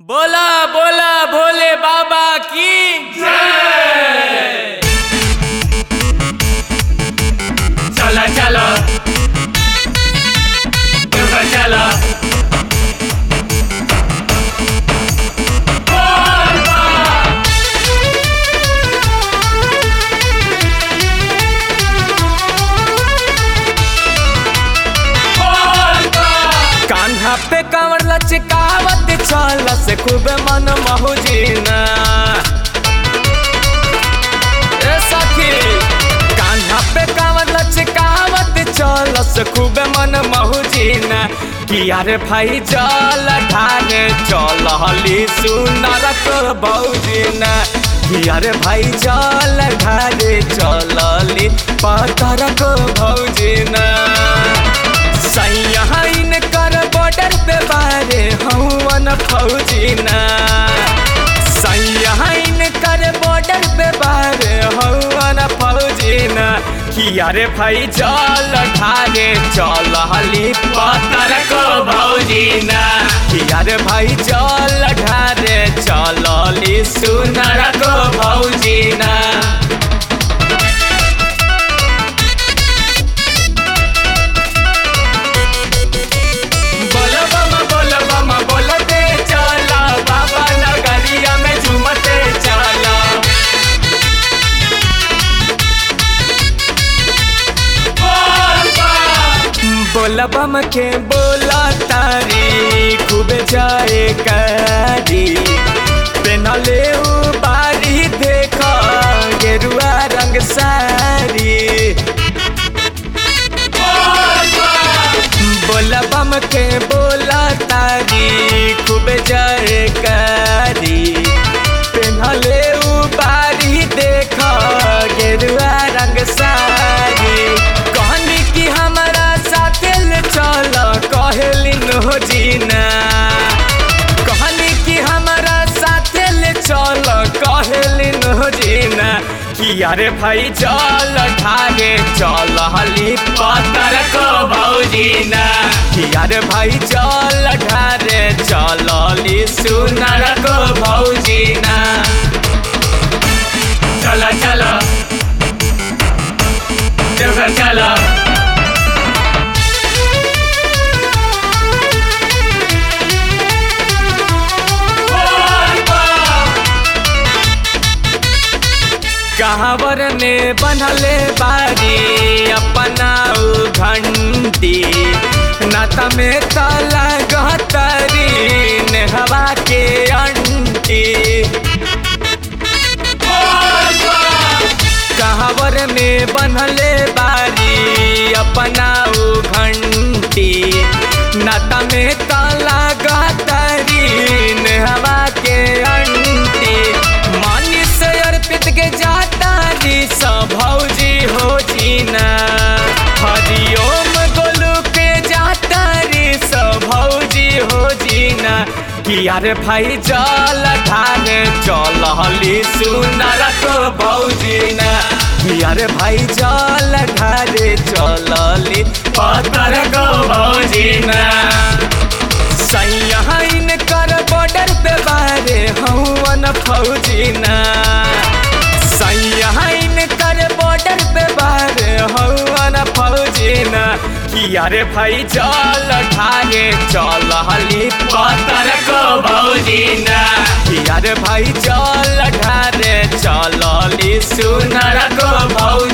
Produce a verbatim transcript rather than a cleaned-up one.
बोला बोला भोले बाबा की जय। चला चला ऊपर चला कान्हा पे कांवर लचकावत चल से खूब मन महुजीना ए सखी। कान्हा पे कांवर लचकावत चल से खूब मन महुजीना कि यार भाई चल ढाने चल हली सुनरक बौजीना कि यार भाई चल ढाने चल हली पतरक भौजीना। सैयाइन कर बॉर्डर पे बारे हवन फौजीना सैयाइन कर बॉर्डर पे बारे हवन फौजीना कि यारे भाई चल ढारे चल हली पतरक भौजीना कि यारे भाई चल ढारे चल हली सुनरक भौजीना। बोला बम के बोला तारी खूब जाए करी पेनले बारी देखा गेरुआ रंग सारी। बोला बम के बोला तारी खूब जाए करी पेनले बारी देखा गेरुआ रंग सारी। कहनी कि हमारा चल कहलिन हो जीना कहनी कि हमारा साथे ले चल कहलिन हो जीना कि यारे भाई चल ढारे चल हली पतरक भौजीना कि यारे भाई चल ढारे चल हली सुनरक भौजीना। चला चला देवघर चला कहावर ने बनले बारी अपना घंटी नाता में तला गहतरी ने हवा के अंटी। कहावर में बनले बारी अपना घंटी नाता में तला गहतरी ने हवा के अंटी। मानी से अर्पित के जाता सब भौजी हो जीना हरिओम गोलू के जाता रे सब भौजी हो जीना कि यार भाई चल ढाने चल हली सुनरक भौजीना कि यार भाई चल ढारे चल हली पतरक भौजीना। सैयाइन कर बॉर्डर पे बारे हवन फौजीना सैयाइन कर बॉर्डर पे बारे हवन फौजीना कि यारे भाई चल ढारे चल हली पतरक भौजीना कि यारे भाई चल ढारे चल हली सुनरक भौजीना।